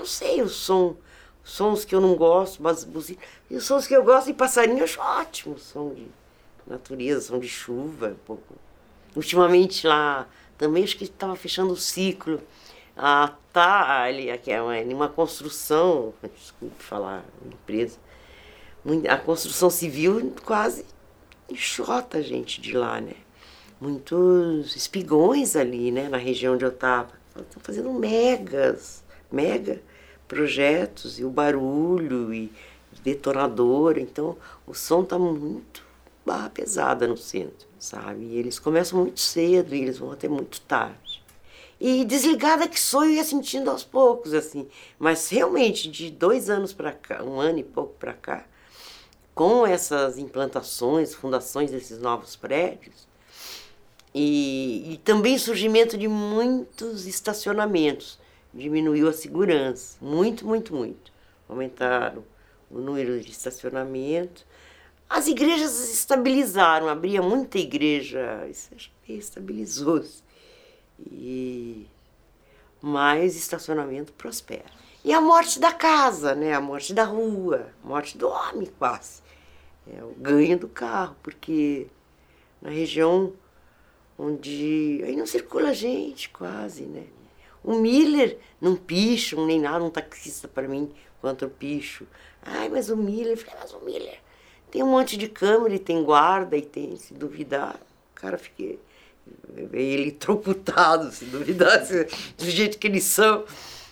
não sei o som. Sons que eu não gosto, mas e os sons que eu gosto de passarinho eu acho ótimo. Som de natureza, som de chuva. Um pouco. Ultimamente lá, também acho que estava fechando o ciclo. Tá ali, que é uma construção, desculpe falar, empresa. A construção civil quase enxota a gente de lá, né? Muitos espigões ali, né, na região onde eu estava. Estão fazendo mega projetos, e o barulho, e detonador. Então, o som está muito barra pesada no centro, sabe? E eles começam muito cedo e eles vão até muito tarde. E desligada que sou, eu ia sentindo aos poucos, assim. Mas realmente, de 2 anos para cá, 1 ano e pouco para cá, com essas implantações, fundações desses novos prédios, e também surgimento de muitos estacionamentos, diminuiu a segurança, muito, muito, muito. Aumentaram o número de estacionamento. As igrejas estabilizaram, abria muita igreja, isso estabilizou-se. E mais estacionamento prospera. E a morte da casa, né? A morte da rua, a morte do homem quase. É o ganho do carro, porque na região onde aí não circula gente quase, né? O Miller não picha, nem nada, um taxista para mim, quanto eu picho. Ai, mas o Miller, eu falei, mas o Miller tem um monte de câmera e tem guarda e tem, se duvidar, o cara fica eletrocutado, se duvidar, do jeito que eles são.